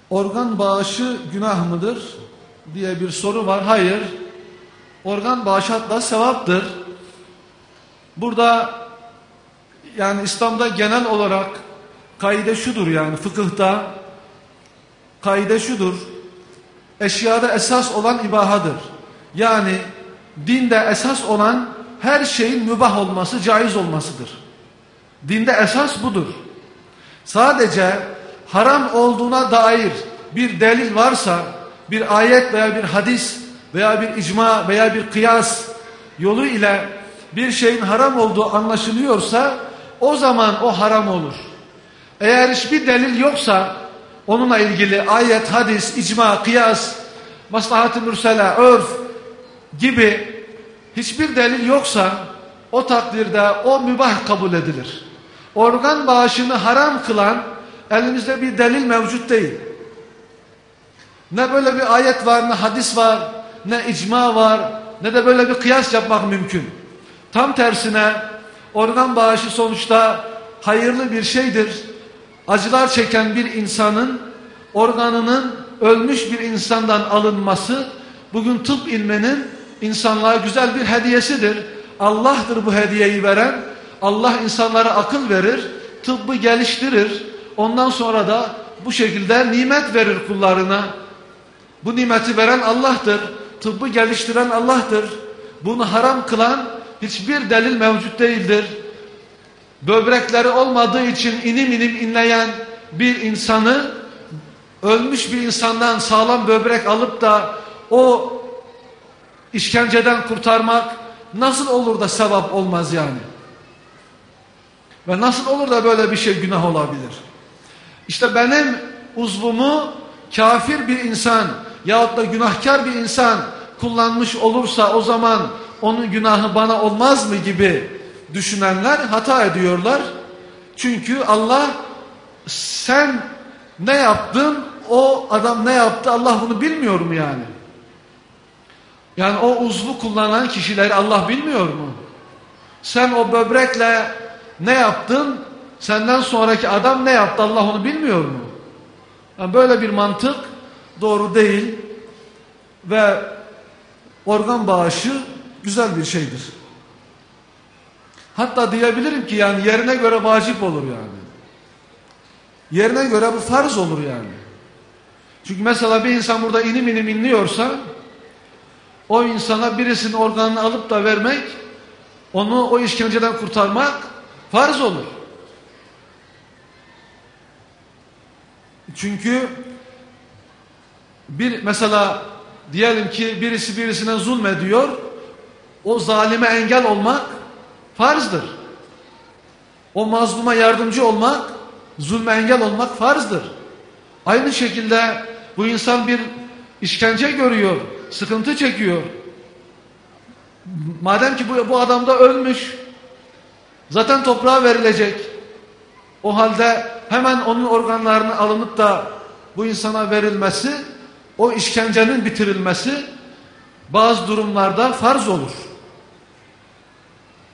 Organ bağışı günah mıdır diye bir soru var. Hayır. Organ bağışı hatta sevaptır. Burada yani İslam'da genel olarak kaide şudur, yani fıkıhta kaide şudur. Eşyada esas olan ibahadır. Yani dinde esas olan her şeyin mübah olması, caiz olmasıdır. Dinde esas budur. Sadece haram olduğuna dair bir delil varsa, bir ayet veya bir hadis veya bir icma veya bir kıyas yolu ile bir şeyin haram olduğu anlaşılıyorsa o zaman o haram olur. Eğer hiçbir delil yoksa onunla ilgili ayet, hadis, icma, kıyas, maslahat-ı mürsele, örf gibi hiçbir delil yoksa o takdirde o mübah kabul edilir. Organ bağışını haram kılan elimizde bir delil mevcut değil. Ne böyle bir ayet var, ne hadis var, ne icma var, ne de böyle bir kıyas yapmak mümkün. Tam tersine organ bağışı sonuçta hayırlı bir şeydir. Acılar çeken bir insanın organının ölmüş bir insandan alınması bugün tıp ilminin insanlığa güzel bir hediyesidir. Allah'tır bu hediyeyi veren. Allah insanlara akıl verir, tıbbı geliştirir. Ondan sonra da bu şekilde nimet verir kullarına. Bu nimeti veren Allah'tır. Tıbbı geliştiren Allah'tır. Bunu haram kılan hiçbir delil mevcut değildir. Böbrekleri olmadığı için inim inim inleyen bir insanı ölmüş bir insandan sağlam böbrek alıp da o işkenceden kurtarmak nasıl olur da sevap olmaz yani? Ve nasıl olur da böyle bir şey günah olabilir? İşte benim uzvumu kafir bir insan yahut da günahkar bir insan kullanmış olursa o zaman onun günahı bana olmaz mı gibi düşünenler hata ediyorlar. Çünkü Allah sen ne yaptın, o adam ne yaptı, Allah bunu bilmiyor mu yani? Yani o uzvu kullanan kişileri Allah bilmiyor mu? Sen o böbrekle ne yaptın, senden sonraki adam ne yaptı, Allah onu bilmiyor mu? Yani böyle bir mantık doğru değil ve organ bağışı güzel bir şeydir. Hatta diyebilirim ki yani yerine göre vacip olur yani. Yerine göre bu farz olur yani. Çünkü mesela bir insan burada inim inim inliyorsa o insana birisinin organını alıp da vermek, onu o işkenceden kurtarmak farz olur. Çünkü mesela diyelim ki birisi birisine zulmediyor, o zalime engel olmak farzdır. O mazluma yardımcı olmak, zulme engel olmak farzdır. Aynı şekilde bu insan bir işkence görüyor, sıkıntı çekiyor. Madem ki bu adam da ölmüş, zaten toprağa verilecek. O halde hemen onun organlarını alınıp da bu insana verilmesi, o işkencenin bitirilmesi bazı durumlarda farz olur.